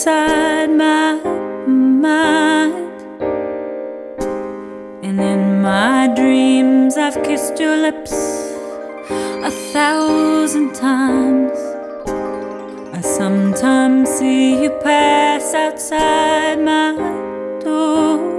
inside my mind. And in my dreams I've kissed your lips 1,000 times. I sometimes see you pass outside my door.